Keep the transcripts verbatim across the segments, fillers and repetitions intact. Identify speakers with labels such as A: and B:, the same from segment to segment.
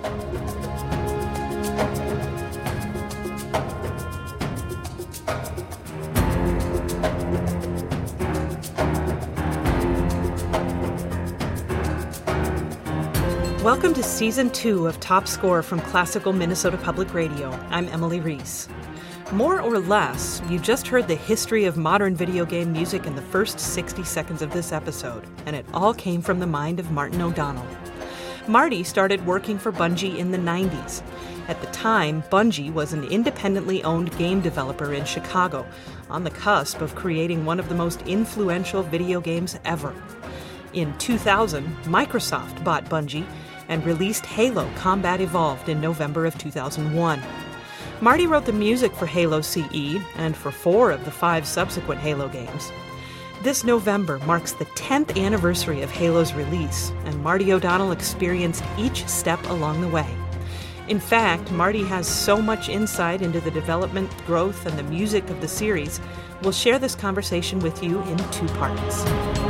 A: Welcome to Season two of Top Score from Classical Minnesota Public Radio. I'm Emily Reese. More or less, you just heard the history of modern video game music in the first sixty seconds of this episode, and it all came from the mind of Martin O'Donnell. Marty started working for Bungie in the nineties. At the time, Bungie was an independently owned game developer in Chicago, on the cusp of creating one of the most influential video games ever. In two thousand, Microsoft bought Bungie and released Halo Combat Evolved in November of two thousand one. Marty wrote the music for Halo C E and for four of the five subsequent Halo games. This November marks the tenth anniversary of Halo's release, and Marty O'Donnell experienced each step along the way. In fact, Marty has so much insight into the development, growth, and the music of the series, we'll share this conversation with you in two parts.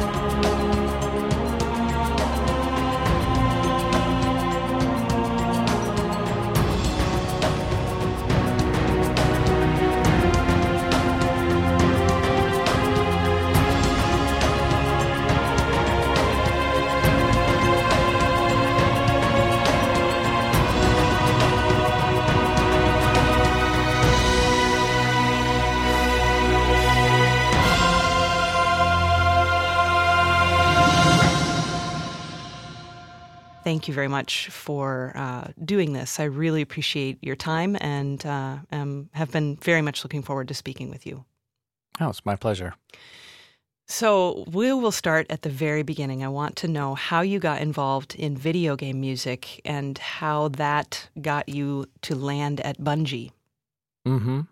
A: Thank you very much for uh, doing this. I really appreciate your time and uh, um, have been very much looking forward to speaking with you.
B: Oh, it's my pleasure.
A: So we will start at the very beginning. I want to know how you got involved in video game music and how that got you to land at Bungie.
B: Mm-hmm.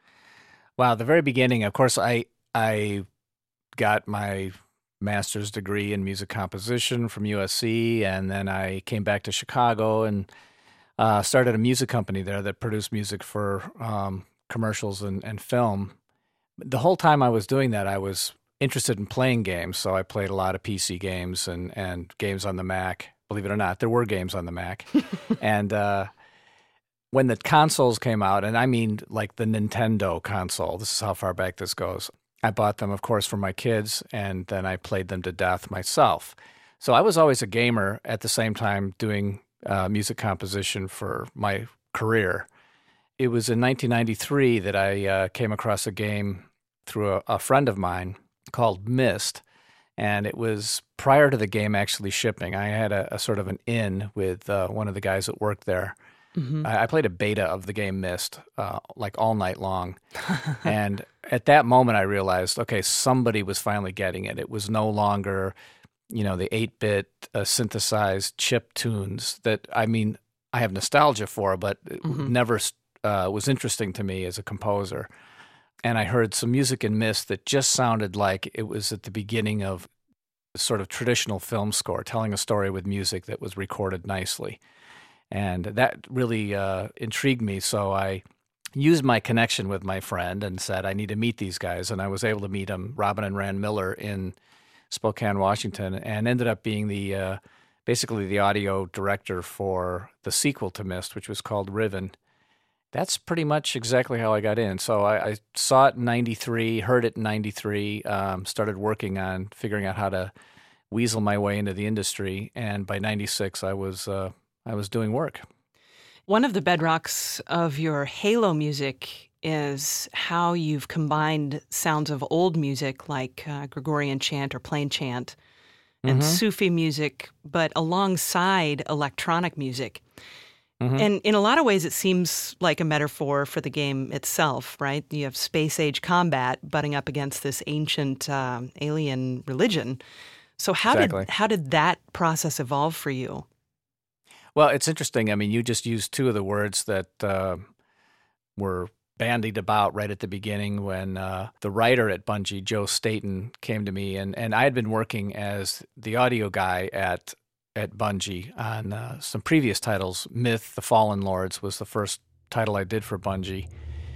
B: Wow, the very beginning, of course, I I got my master's degree in music composition from U S C, and then I came back to Chicago and uh, started a music company there that produced music for um, commercials and, and film. The whole time I was doing that, I was interested in playing games, so I played a lot of P C games and, and games on the Mac. Believe it or not, there were games on the Mac. and uh, when the consoles came out, and I mean like the Nintendo console, this is how far back this goes, I bought them, of course, for my kids, and then I played them to death myself. So I was always a gamer at the same time doing uh, music composition for my career. It was in nineteen ninety-three that I uh, came across a game through a, a friend of mine called Myst, and it was prior to the game actually shipping. I had a, a sort of an in with uh, one of the guys that worked there. Mm-hmm. I, I played a beta of the game Myst, uh, like all night long. And at that moment, I realized, okay, somebody was finally getting it. It was no longer, you know, the eight-bit uh, synthesized chip tunes that, I mean, I have nostalgia for, but it mm-hmm. never uh, was interesting to me as a composer. And I heard some music in Myst that just sounded like it was at the beginning of a sort of traditional film score, telling a story with music that was recorded nicely. And that really uh, intrigued me, so I used my connection with my friend and said, I need to meet these guys. And I was able to meet them, Robin and Rand Miller, in Spokane, Washington, and ended up being the uh, basically the audio director for the sequel to Myst, which was called Riven. That's pretty much exactly how I got in. So I, I saw it in ninety-three, heard it in ninety-three, um, started working on figuring out how to weasel my way into the industry, and by ninety-six, I was uh, I was doing work.
A: One of the bedrocks of your Halo music is how you've combined sounds of old music like uh, Gregorian chant or plain chant and mm-hmm. Sufi music, but alongside electronic music. Mm-hmm. And in a lot of ways, it seems like a metaphor for the game itself, right? You have space-age combat butting up against this ancient uh, alien religion. So how
B: exactly.
A: did how did that process evolve for you?
B: Well, it's interesting. I mean, you just used two of the words that uh, were bandied about right at the beginning when uh, the writer at Bungie, Joe Staten, came to me. And, and I had been working as the audio guy at at Bungie on uh, some previous titles. Myth, The Fallen Lords was the first title I did for Bungie.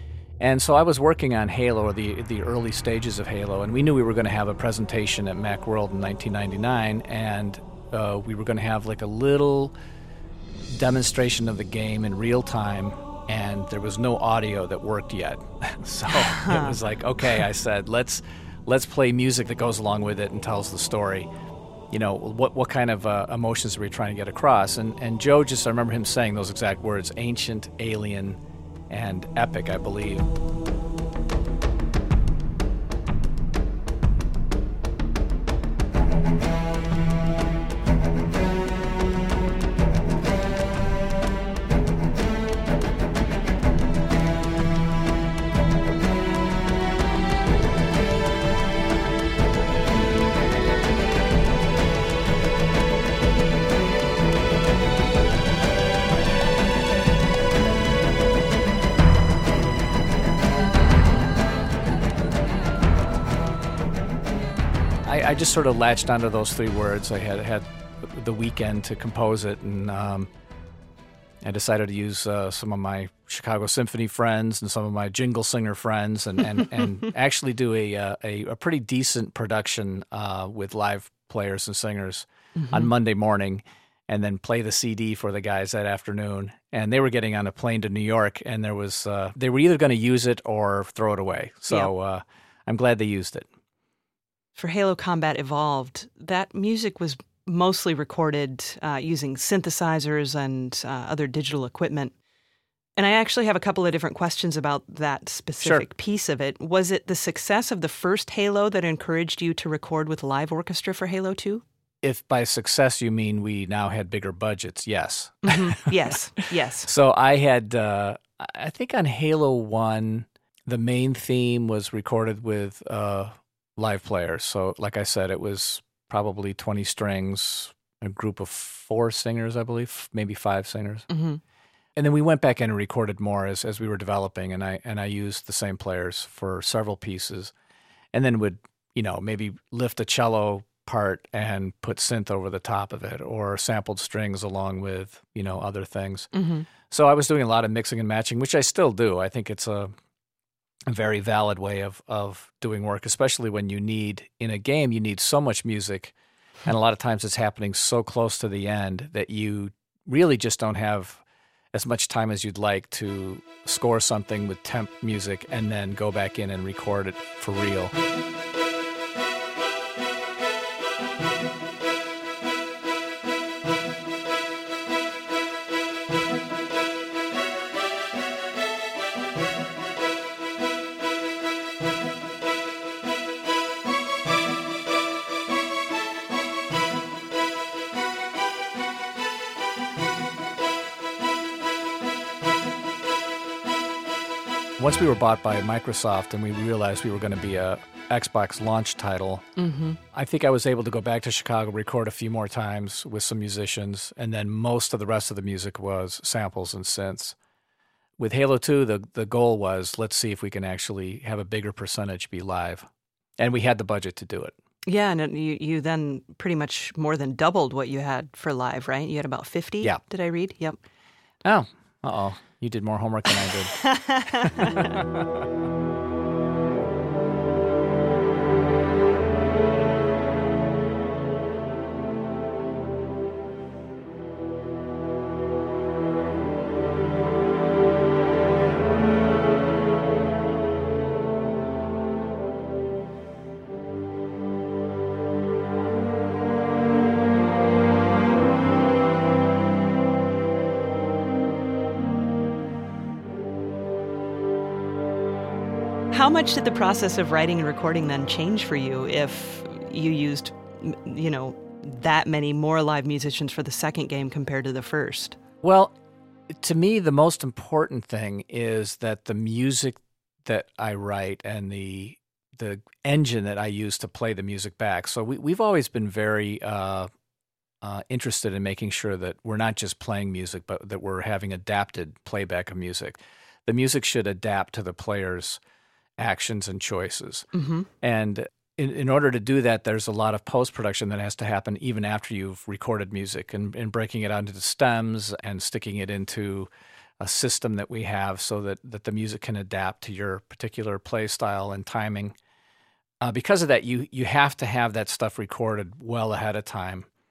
B: And so I was working on Halo, or the, the early stages of Halo, and we knew we were going to have a presentation at Macworld in nineteen ninety-nine, and uh, we were going to have like a little demonstration of the game in real time, and there was no audio that worked yet. So it was like, okay, I said, let's let's play music that goes along with it and tells the story. You know, what what kind of uh, emotions are we trying to get across? And and Joe just, I remember him saying those exact words, ancient, alien, and epic, I believe. I just sort of latched onto those three words. I had had the weekend to compose it, and um, I decided to use uh, some of my Chicago Symphony friends and some of my Jingle Singer friends, and and, and actually do a, uh, a a pretty decent production uh, with live players and singers mm-hmm. on Monday morning, and then play the C D for the guys that afternoon. And they were getting on a plane to New York, and there was uh, they were either going to use it or throw it away. So uh, I'm glad they used it.
A: For Halo Combat Evolved, that music was mostly recorded uh, using synthesizers and uh, other digital equipment. And I actually have a couple of different questions about that specific
B: Sure.
A: piece of it. Was it the success of the first Halo that encouraged you to record with live orchestra for Halo two?
B: If by success you mean we now had bigger budgets, yes.
A: Mm-hmm. Yes, yes.
B: So I had, uh, I think on Halo one, the main theme was recorded with uh, live players. So like I said, it was probably twenty strings, a group of four singers, I believe, maybe five singers.
A: Mm-hmm.
B: And then we went back in and recorded more as, as we were developing, and I and I used the same players for several pieces, and then would, you know, maybe lift a cello part and put synth over the top of it, or sampled strings along with, you know, other things.
A: Mm-hmm.
B: So I was doing a lot of mixing and matching, which I still do. I think it's a, a very valid way of, of doing work, especially when you need, in a game, you need so much music, and a lot of times it's happening so close to the end that you really just don't have as much time as you'd like to score something with temp music and then go back in and record it for real. Once we were bought by Microsoft and we realized we were going to be a Xbox launch title, mm-hmm. I think I was able to go back to Chicago, record a few more times with some musicians, and then most of the rest of the music was samples and synths. With Halo two, the, the goal was, let's see if we can actually have a bigger percentage be live. And we had the budget to do it.
A: Yeah, and it, you, you then pretty much more than doubled what you had for live, right? You had about fifty,
B: yeah.
A: Did I read? Yep.
B: Oh, uh-oh. You did more homework than I did.
A: How much did the process of writing and recording then change for you if you used, you know, that many more live musicians for the second game compared to the first?
B: Well, to me, the most important thing is that the music that I write and the the engine that I use to play the music back. So we, we've always been very uh, uh, interested in making sure that we're not just playing music, but that we're having adapted playback of music. The music should adapt to the player's actions and choices. Mm-hmm. And in, in order to do that, there's a lot of post-production that has to happen even after you've recorded music, and, and breaking it out into stems and sticking it into a system that we have so that, that the music can adapt to your particular play style and timing. Uh, because of that, you you have to have that stuff recorded well ahead of time.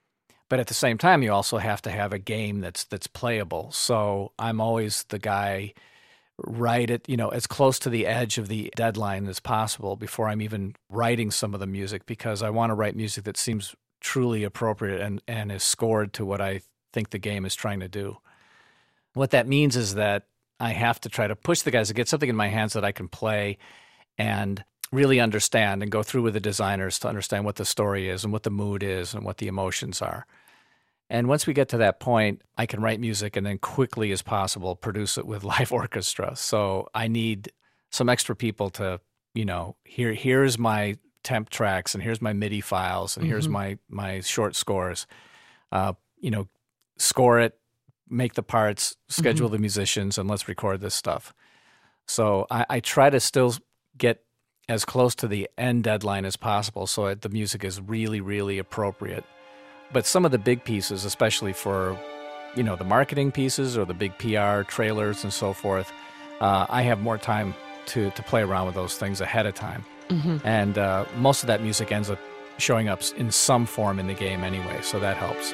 B: But at the same time, you also have to have a game that's that's playable. So I'm always the guy right at, you know, as close to the edge of the deadline as possible before I'm even writing some of the music, because I want to write music that seems truly appropriate and, and is scored to what I think the game is trying to do. What that means is that I have to try to push the guys to get something in my hands that I can play and really understand, and go through with the designers to understand what the story is and what the mood is and what the emotions are. And once we get to that point, I can write music and then quickly as possible produce it with live orchestra. So I need some extra people to, you know, here here's my temp tracks and here's my MIDI files and mm-hmm. here's my my short scores. Uh, you know, score it, make the parts, schedule mm-hmm. the musicians, and let's record this stuff. So I, I try to still get as close to the end deadline as possible so that the music is really, really appropriate. But some of the big pieces, especially for, you know, the marketing pieces or the big P R trailers and so forth, uh, I have more time to, to play around with those things ahead of time. Mm-hmm. And uh, most of that music ends up showing up in some form in the game anyway, so that helps.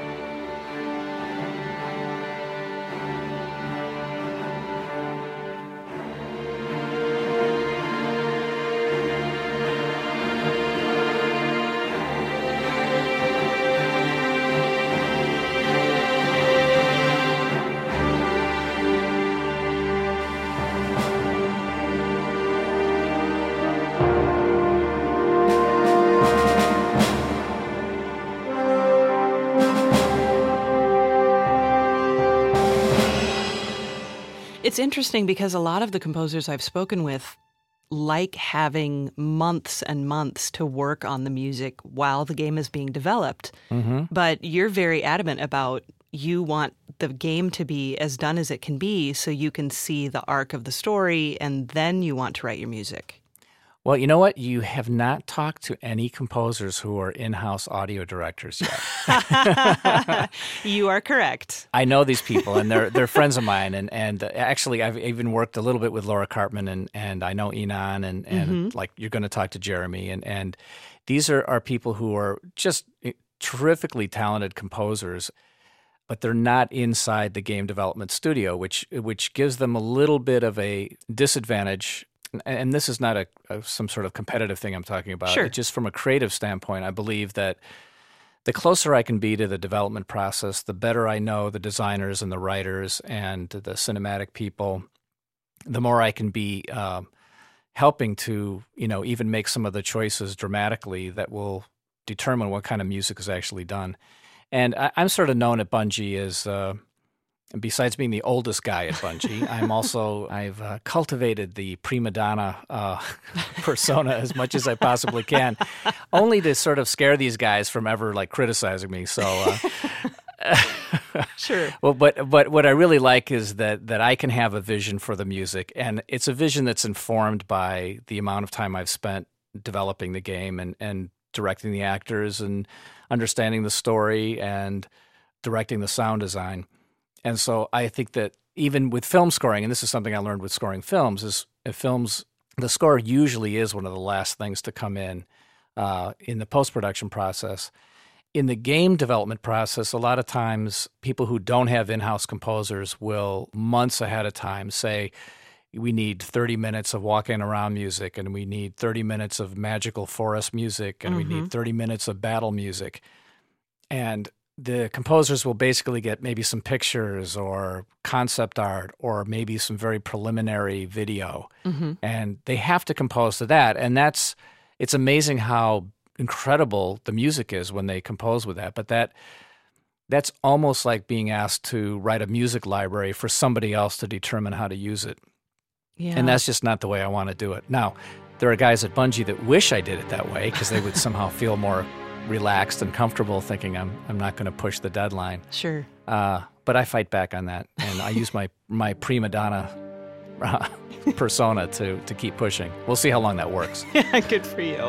A: It's interesting because a lot of the composers I've spoken with like having months and months to work on the music while the game is being developed. Mm-hmm. But you're very adamant about you want the game to be as done as it can be so you can see the arc of the story, and then you want to write your music.
B: Well, you know what? You have not talked to any composers who are in-house audio directors
A: yet. You are correct.
B: I know these people, and they're they're friends of mine. And, and actually, I've even worked a little bit with Laura Karpman, and, and I know Enon, and, and mm-hmm. like you're going to talk to Jeremy. And, and these are, are people who are just terrifically talented composers, but they're not inside the game development studio, which which gives them a little bit of a disadvantage. And this is not a, a some sort of competitive thing I'm talking about.
A: Sure.
B: Just from a creative standpoint, I believe that the closer I can be to the development process, the better I know the designers and the writers and the cinematic people, the more I can be uh, helping to, you know, even make some of the choices dramatically that will determine what kind of music is actually done. And I, I'm sort of known at Bungie as... Uh, And besides being the oldest guy at Bungie, I'm also, I've uh, cultivated the prima donna uh, persona as much as I possibly can, only to sort of scare these guys from ever like criticizing me. So, uh,
A: sure.
B: Well, but but what I really like is that that I can have a vision for the music, and it's a vision that's informed by the amount of time I've spent developing the game and and directing the actors and understanding the story and directing the sound design. And so I think that even with film scoring, and this is something I learned with scoring films, is if films, the score usually is one of the last things to come in uh, in the post-production process. In the game development process, a lot of times people who don't have in-house composers will months ahead of time say, we need thirty minutes of walking around music, and we need thirty minutes of magical forest music, and mm-hmm. we need thirty minutes of battle music. And the composers will basically get maybe some pictures or concept art or maybe some very preliminary video. Mm-hmm. And they have to compose to that. And that's, it's amazing how incredible the music is when they compose with that. But that that's almost like being asked to write a music library for somebody else to determine how to use it.
A: Yeah.
B: And that's just not the way I want to do it. Now, there are guys at Bungie that wish I did it that way because they would somehow feel more relaxed and comfortable thinking I'm I'm not going to push the deadline.
A: Sure.
B: Uh, but I fight back on that, and I use my my prima donna uh, persona to to keep pushing. We'll see how long that works.
A: Good for you.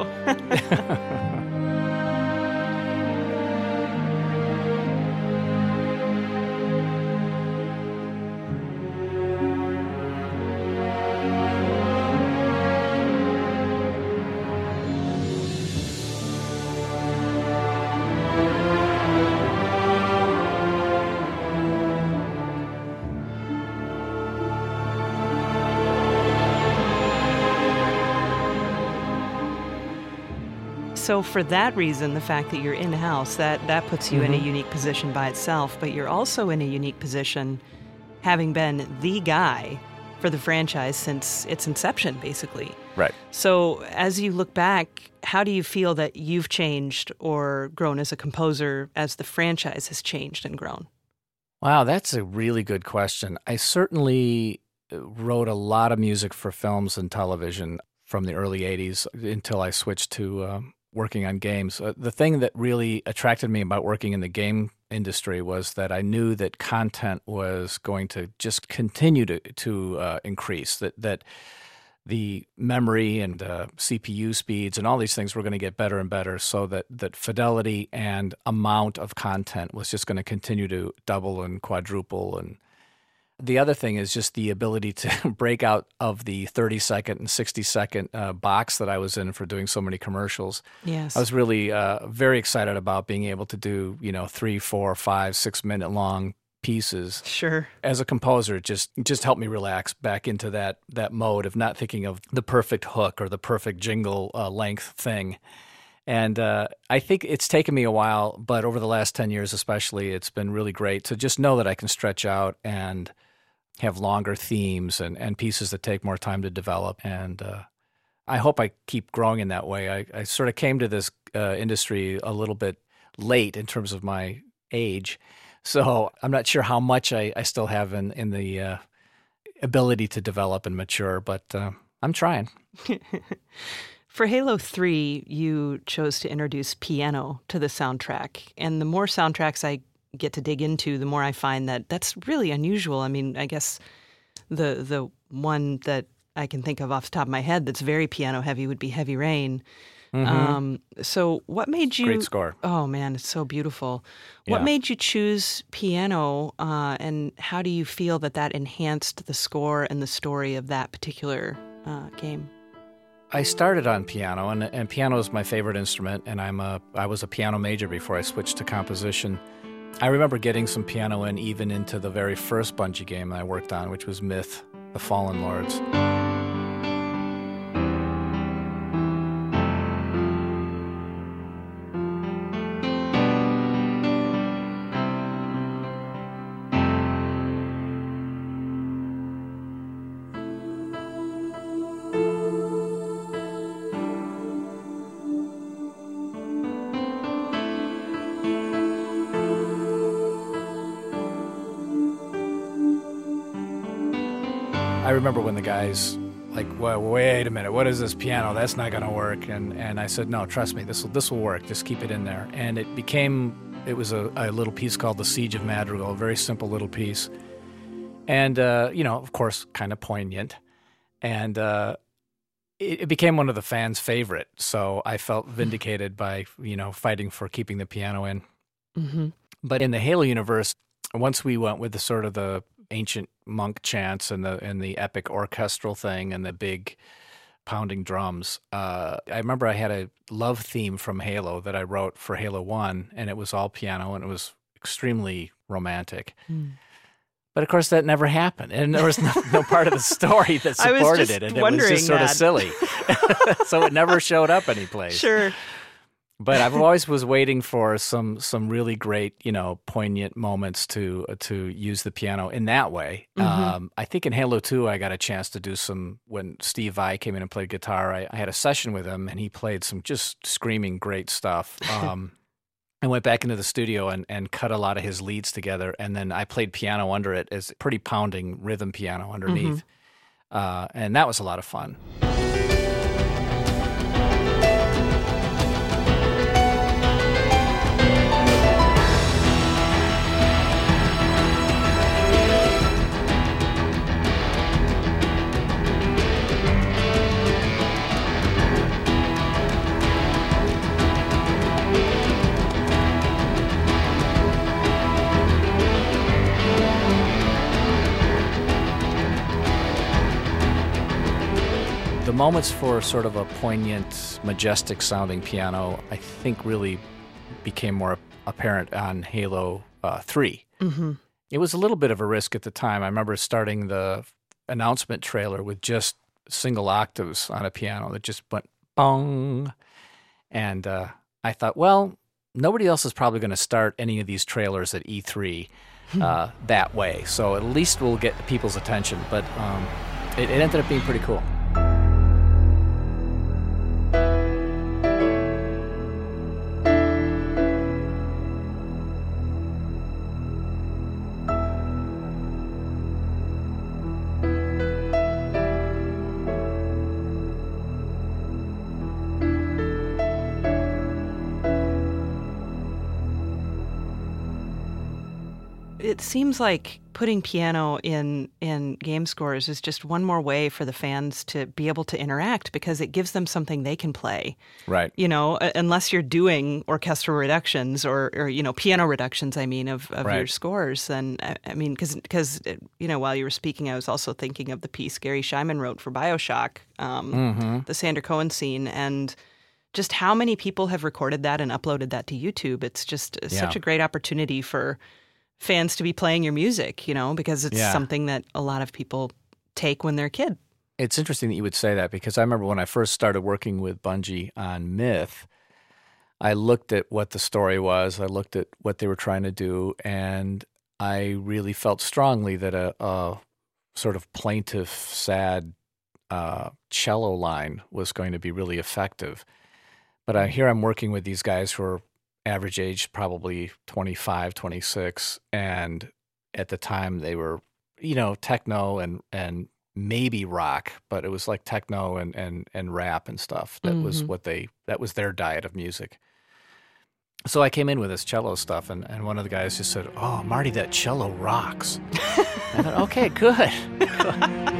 A: So for that reason, the fact that you're in-house, that, that puts you mm-hmm. in a unique position by itself, but you're also in a unique position having been the guy for the franchise since its inception, basically.
B: Right.
A: So as you look back, how do you feel that you've changed or grown as a composer as the franchise has changed and grown?
B: Wow, that's a really good question. I certainly wrote a lot of music for films and television from the early eighties until I switched to um, working on games. Uh, the thing that really attracted me about working in the game industry was that I knew that content was going to just continue to to uh, increase, that that the memory and uh, C P U speeds and all these things were going to get better and better, so that, that fidelity and amount of content was just going to continue to double and quadruple. And the other thing is just the ability to break out of the thirty-second and sixty-second uh, box that I was in for doing so many commercials.
A: Yes.
B: I was really uh, very excited about being able to do, you know, three, four, five, six-minute-long pieces.
A: Sure.
B: As a composer, just just helped me relax back into that that mode of not thinking of the perfect hook or the perfect jingle uh, length thing. And uh, I think it's taken me a while, but over the last ten years especially, it's been really great to just know that I can stretch out and have longer themes and, and pieces that take more time to develop. And uh, I hope I keep growing in that way. I, I sort of came to this uh, industry a little bit late in terms of my age, so I'm not sure how much I, I still have in, in the uh, ability to develop and mature, but uh, I'm trying.
A: For Halo three, you chose to introduce piano to the soundtrack. And the more soundtracks I get to dig into, the more I find that that's really unusual. I mean, I guess the the one that I can think of off the top of my head that's very piano heavy would be Heavy Rain. Mm-hmm. Um, so what made you...
B: Great score.
A: Oh, man, it's so beautiful. What
B: Yeah.
A: made you choose piano, uh, and how do you feel that that enhanced the score and the story of that particular uh, game?
B: I started on piano, and, and piano is my favorite instrument, and I'm a, I was a piano major before I switched to composition. I remember getting some piano in even into the very first Bungie game I worked on, which was Myth, The Fallen Lords. I remember when the guys like, well, wait a minute, what is this piano? That's not going to work. And and I said, no, trust me, this will this will work. Just keep it in there. And it became, it was a, a little piece called The Siege of Madrigal, a very simple little piece. And, uh, you know, of course, kind of poignant. And uh, it, it became one of the fans' favorite. So I felt vindicated by, you know, fighting for keeping the piano in.
A: Mm-hmm.
B: But in the Halo universe, once we went with the sort of the ancient monk chants and the and the epic orchestral thing and the big pounding drums. Uh, I remember I had a love theme from Halo that I wrote for Halo one, and it was all piano, and it was extremely romantic. Mm. But of course, that never happened, and there was no, no part of the story that supported it, and it was just sort
A: that.
B: of silly. So it never showed up anyplace.
A: Sure.
B: But I've always was waiting for some some really great, you know, poignant moments to to use the piano in that way. Mm-hmm. Um, I think in Halo two, I got a chance to do some, when Steve Vai came in and played guitar, I, I had a session with him, and he played some just screaming great stuff. Um, I went back into the studio and, and cut a lot of his leads together, and then I played piano under it as pretty pounding rhythm piano underneath. Mm-hmm. Uh, and that was a lot of fun. The moments for sort of a poignant, majestic-sounding piano, I think, really became more apparent on Halo uh, three. Mm-hmm. It was a little bit of a risk at the time. I remember starting the announcement trailer with just single octaves on a piano that just went bong. And uh, I thought, well, nobody else is probably going to start any of these trailers at E three uh, that way. So at least we'll get people's attention. But um, it, it ended up being pretty cool.
A: It seems like putting piano in in game scores is just one more way for the fans to be able to interact, because it gives them something they can play.
B: Right.
A: You know, unless you're doing orchestral reductions or, or you know, piano reductions, I mean, of, of
B: right.
A: your scores. Then, I, I mean, because, because you know, while you were speaking, I was also thinking of the piece Gary Scheinman wrote for BioShock, um,
B: mm-hmm.
A: the Sander Cohen scene, and just how many people have recorded that and uploaded that to YouTube. It's just
B: yeah.
A: such a great opportunity for fans to be playing your music, you know, because it's
B: yeah.
A: something that a lot of people take when they're a kid.
B: It's interesting that you would say that, because I remember when I first started working with Bungie on Myth, I looked at what the story was, I looked at what they were trying to do, and I really felt strongly that a, a sort of plaintive, sad uh, cello line was going to be really effective. But I, here I'm working with these guys who are average age probably twenty-five, twenty-six, and at the time they were, you know, techno and and maybe rock, but it was like techno and and and rap and stuff. That mm-hmm. was what they that was their diet of music. So I came in with this cello stuff, and, and one of the guys just said, "Oh, Marty, that cello rocks." I thought, okay, good. good.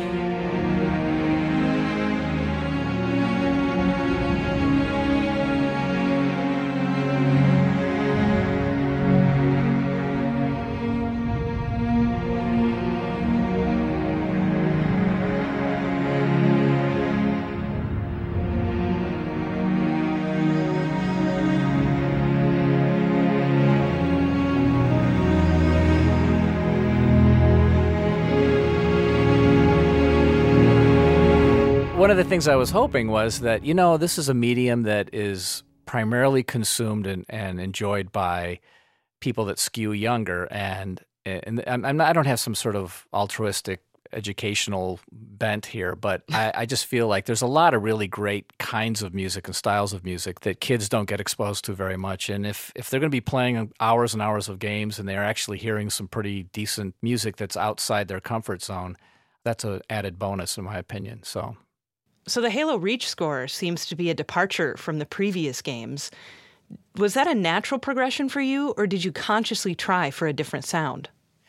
B: One of the things I was hoping was that, you know, this is a medium that is primarily consumed and, and enjoyed by people that skew younger. And, and I'm not, I don't have some sort of altruistic educational bent here, but I, I just feel like there's a lot of really great kinds of music and styles of music that kids don't get exposed to very much. And if, if they're going to be playing hours and hours of games and they're actually hearing some pretty decent music that's outside their comfort zone, that's an added bonus in my opinion. So...
A: So the Halo Reach score seems to be a departure from the previous games. Was that a natural progression for you, or did you consciously try for a different sound?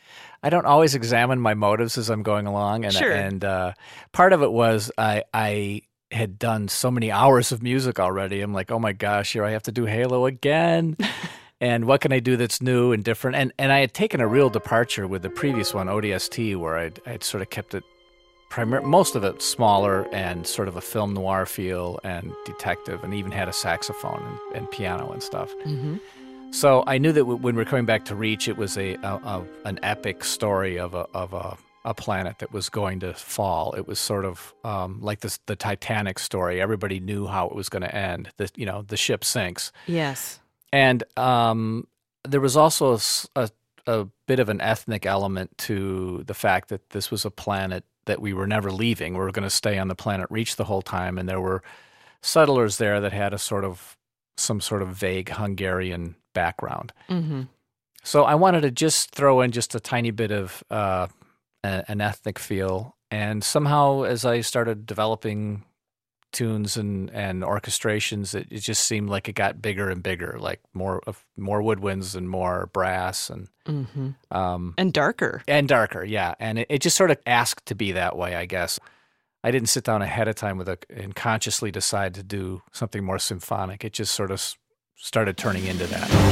B: I don't always examine my motives as I'm going along, and
A: sure.
B: and uh, part of it was I I had done so many hours of music already. I'm like, oh my gosh, here I have to do Halo again. And what can I do that's new and different? And and I had taken a real departure with the previous one, O D S T, where I'd, I'd sort of kept it Primar- most of it smaller and sort of a film noir feel and detective, and even had a saxophone and, and piano and stuff.
A: Mm-hmm.
B: So I knew that w- when we were coming back to Reach, it was a, a, a an epic story of a of a, a planet that was going to fall. It was sort of um, like this, the Titanic story. Everybody knew how it was going to end. The you know the ship sinks.
A: Yes,
B: and um, there was also a, a, a bit of an ethnic element to the fact that this was a planet that we were never leaving. We were going to stay on the planet Reach the whole time, and there were settlers there that had a sort of some sort of vague Hungarian background.
A: Mm-hmm.
B: So I wanted to just throw in just a tiny bit of uh, a, an ethnic feel, and somehow as I started developing tunes and, and orchestrations, it, it just seemed like it got bigger and bigger, like more of more woodwinds and more brass and
A: mm-hmm.
B: um,
A: and darker
B: and darker, yeah. And it, it just sort of asked to be that way, I guess. I didn't sit down ahead of time with a and consciously decide to do something more symphonic. It just sort of started turning into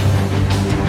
B: that.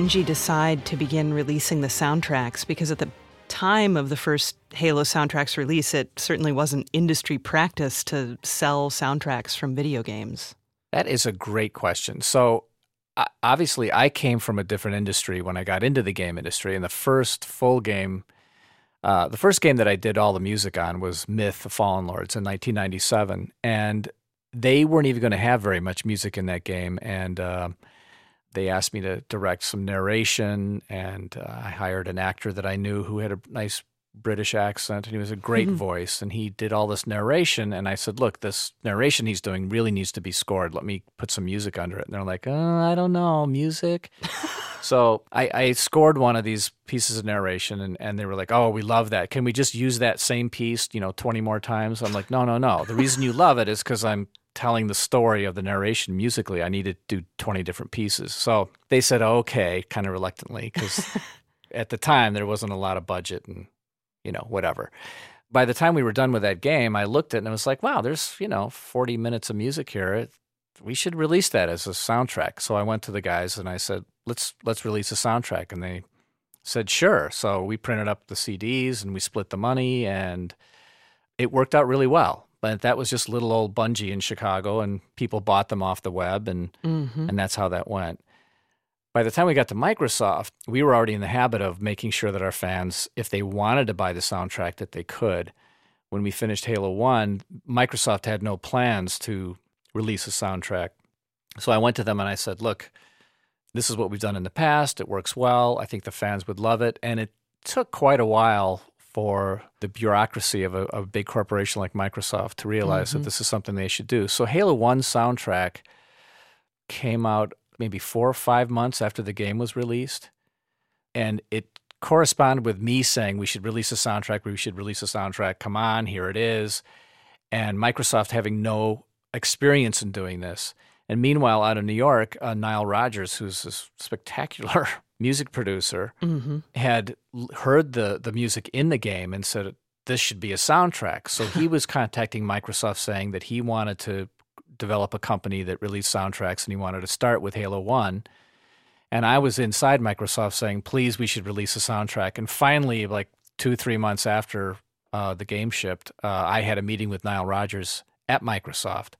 A: Bungie decide to begin releasing the soundtracks? Because at the time of the first Halo soundtracks release, it certainly wasn't industry practice to sell soundtracks from video games.
B: That is a great question. So uh, obviously I came from a different industry when I got into the game industry, and the first full game, uh, the first game that I did all the music on was Myth: The Fallen Lords in nineteen ninety-seven, and they weren't even going to have very much music in that game, and uh, they asked me to direct some narration, and uh, I hired an actor that I knew who had a nice British accent, and he was a great mm-hmm. voice, and he did all this narration, and I said, look, this narration he's doing really needs to be scored. Let me put some music under it. And they're like, oh, I don't know, music? So I, I scored one of these pieces of narration, and, and they were like, oh, we love that. Can we just use that same piece, you know, twenty more times? I'm like, no, no, no. The reason you love it is because I'm telling the story of the narration musically. I need to do twenty different pieces. So they said, okay, kind of reluctantly, because at the time there wasn't a lot of budget and, you know, whatever. By the time we were done with that game, I looked at it and I was like, wow, there's, you know, forty minutes of music here. We should release that as a soundtrack. So I went to the guys and I said, let's let's release a soundtrack. And they said, sure. So we printed up the C Ds and we split the money, and it worked out really well. But that was just little old Bungie in Chicago, and people bought them off the web, and mm-hmm. and that's how that went. By the time we got to Microsoft, we were already in the habit of making sure that our fans, if they wanted to buy the soundtrack, that they could. When we finished Halo one, Microsoft had no plans to release a soundtrack. So I went to them and I said, look, this is what we've done in the past. It works well. I think the fans would love it. And it took quite a while for the bureaucracy of a, of a big corporation like Microsoft to realize mm-hmm. that this is something they should do. So Halo one soundtrack came out maybe four or five months after the game was released, and it corresponded with me saying we should release a soundtrack, we should release a soundtrack, come on, here it is, and Microsoft having no experience in doing this. And meanwhile, out of New York, uh, Nile Rodgers, who's a spectacular music producer, mm-hmm. had heard the, the music in the game and said, this should be a soundtrack. So he was contacting Microsoft saying that he wanted to develop a company that released soundtracks, and he wanted to start with Halo one. And I was inside Microsoft saying, please, we should release a soundtrack. And finally, like two, three months after uh, the game shipped, uh, I had a meeting with Nile Rodgers at Microsoft.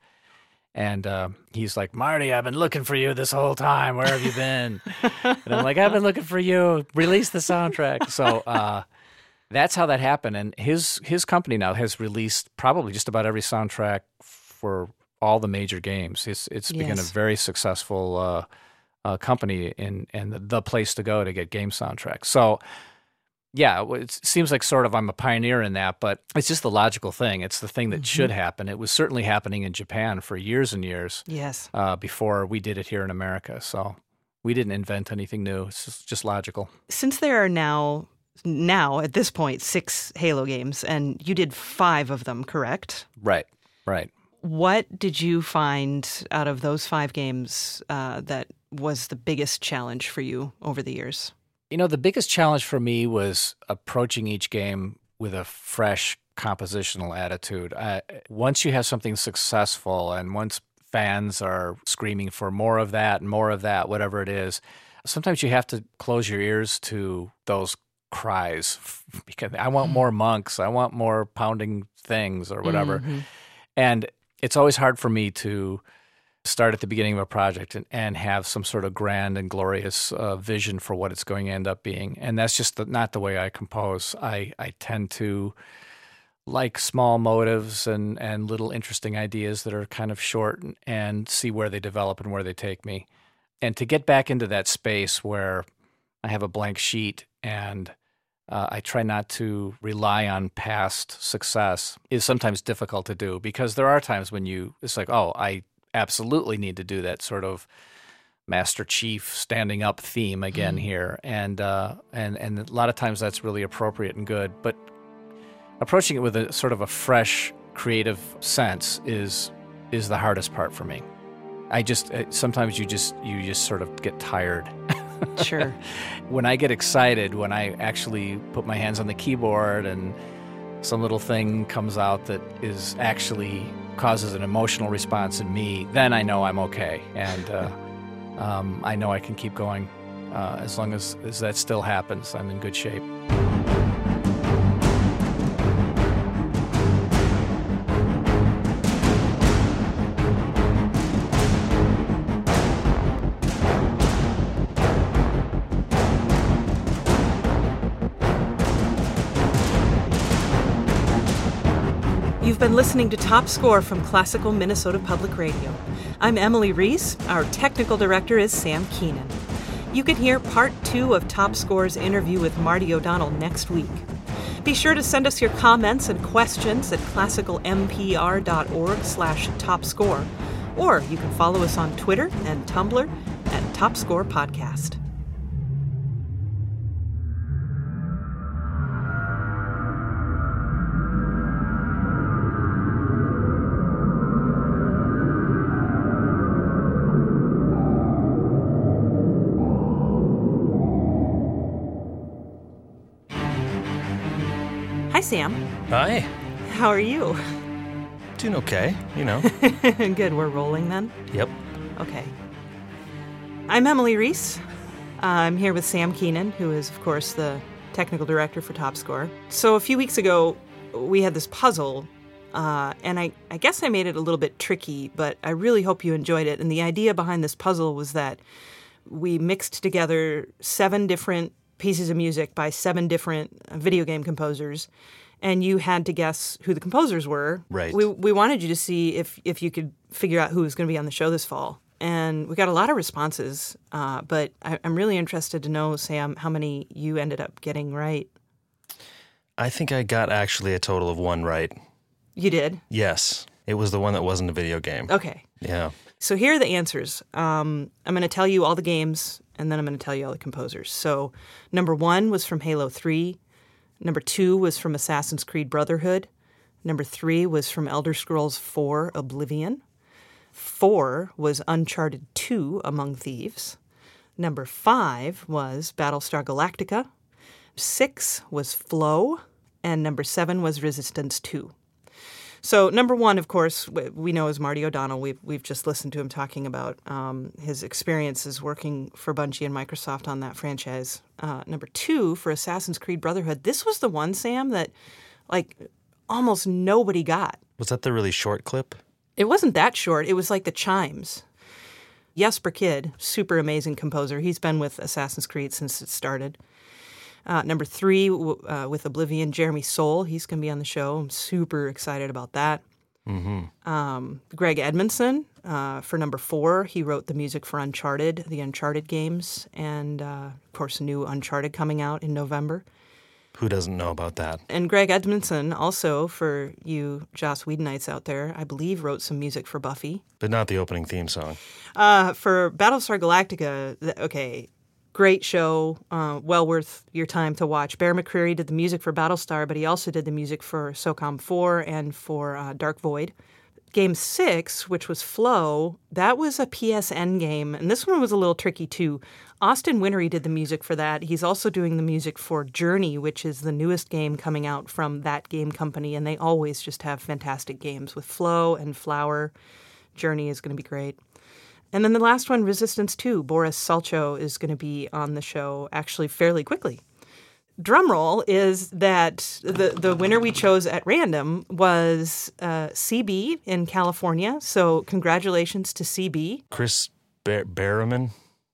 B: And uh, he's like, Marty, I've been looking for you this whole time. Where have you been? And I'm like, I've been looking for you. Release the soundtrack. So uh, that's how that happened. And his his company now has released probably just about every soundtrack for all the major games. It's it's yes. become a very successful uh, uh, company and and the, the place to go to get game soundtracks. So yeah, it seems like sort of I'm a pioneer in that, but it's just the logical thing. It's the thing that mm-hmm. should happen. It was certainly happening in Japan for years and years.
A: Yes.
B: Uh, before we did it here in America. So we didn't invent anything new. It's just, just logical.
A: Since there are now now at this point six Halo games, and you did five of them, correct?
B: Right. Right.
A: What did you find out of those five games uh, that was the biggest challenge for you over the years?
B: You know, the biggest challenge for me was approaching each game with a fresh compositional attitude. Uh, once you have something successful and once fans are screaming for more of that and more of that, whatever it is, sometimes you have to close your ears to those cries because I want more monks, I want more pounding things or whatever. Mm-hmm. And it's always hard for me to start at the beginning of a project and, and have some sort of grand and glorious uh, vision for what it's going to end up being. And that's just the, not the way I compose. I, I tend to like small motives and, and little interesting ideas that are kind of short and, and see where they develop and where they take me. And to get back into that space where I have a blank sheet and uh, I try not to rely on past success is sometimes difficult to do because there are times when you, it's like, oh, I absolutely need to do that sort of Master Chief standing up theme again mm. here. And, uh, and, and a lot of times that's really appropriate and good. But approaching it with a sort of a fresh, creative sense is is the hardest part for me. I just, sometimes you just, you just sort of get tired.
A: Sure.
B: When I get excited, when I actually put my hands on the keyboard and some little thing comes out that is actually causes an emotional response in me, then I know I'm okay. And uh, um, I know I can keep going. uh, as long as, as that still happens, I'm in good shape.
A: You've been listening to Top Score from Classical Minnesota Public Radio. I'm Emily Reese. Our technical director is Sam Keenan. You can hear part two of Top Score's interview with Marty O'Donnell next week. Be sure to send us your comments and questions at classicalmpr.org slash topscore, or you can follow us on Twitter and Tumblr at Top Score Podcast. Hi, Sam.
C: Hi.
A: How are you?
C: Doing okay, you know.
A: Good, we're rolling then?
C: Yep.
A: Okay. I'm Emily Reese. Uh, I'm here with Sam Keenan, who is, of course, the technical director for Top Score. So a few weeks ago, we had this puzzle, uh, and I, I guess I made it a little bit tricky, but I really hope you enjoyed it. And the idea behind this puzzle was that we mixed together seven different pieces of music by seven different video game composers, and you had to guess who the composers were.
C: Right.
A: We we wanted you to see if if you could figure out who was going to be on the show this fall, and we got a lot of responses. Uh, but I, I'm really interested to know, Sam, how many you ended up getting right.
C: I think I got actually a total of one right.
A: You did?
C: Yes. It was the one that wasn't a video game.
A: Okay.
C: Yeah.
A: So here are the answers. Um, I'm going to tell you all the games, and then I'm going to tell you all the composers. So number one was from Halo three. Number two was from Assassin's Creed Brotherhood. Number three was from Elder Scrolls four Oblivion. Four was Uncharted two Among Thieves. Number five was Battlestar Galactica. Six was Flow. And number seven was Resistance two. So number one, of course, we know is Marty O'Donnell. We've, we've just listened to him talking about um, his experiences working for Bungie and Microsoft on that franchise. Uh, number two, for Assassin's Creed Brotherhood, this was the one, Sam, that like almost nobody got.
C: Was that the really short clip?
A: It wasn't that short. It was like the chimes. Jesper Kyd, super amazing composer. He's been with Assassin's Creed since it started. Uh, number three, uh, with Oblivion, Jeremy Soule. He's going to be on the show. I'm super excited about that.
C: Mm-hmm.
A: Um, Greg Edmondson, uh, for number four, he wrote the music for Uncharted, the Uncharted games, and, uh, of course, new Uncharted coming out in November.
C: Who doesn't know about that?
A: And Greg Edmondson, also, for you Joss Whedonites out there, I believe wrote some music for Buffy.
C: But not the opening theme song.
A: Uh, for Battlestar Galactica, th- okay... Great show, uh, well worth your time to watch. Bear McCreary did the music for Battlestar, but he also did the music for SOCOM four and for uh, Dark Void. Game six, which was Flow, that was a P S N game, and this one was a little tricky too. Austin Wintory did the music for that. He's also doing the music for Journey, which is the newest game coming out from that game company, and they always just have fantastic games with Flow and Flower. Journey is going to be great. And then the last one, Resistance two, Boris Salcho is going to be on the show actually fairly quickly. Drumroll is that the, the winner we chose at random was uh, C B in California. So congratulations to C B.
C: Chris Ber- Berriman?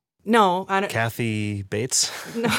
A: No, I don't.
C: Kathy Bates?
A: No.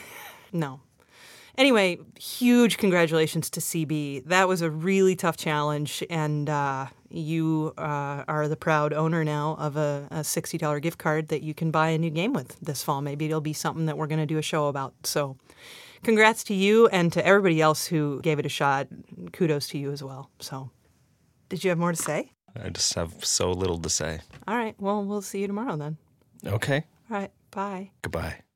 A: No. Anyway, huge congratulations to C B. That was a really tough challenge, and uh, you uh, are the proud owner now of a, a sixty dollars gift card that you can buy a new game with this fall. Maybe it'll be something that we're going to do a show about. So congrats to you and to everybody else who gave it a shot. Kudos to you as well. So did you have more to say?
C: I just have so little to say.
A: All right. Well, we'll see you tomorrow then.
C: Okay.
A: All right. Bye.
C: Goodbye.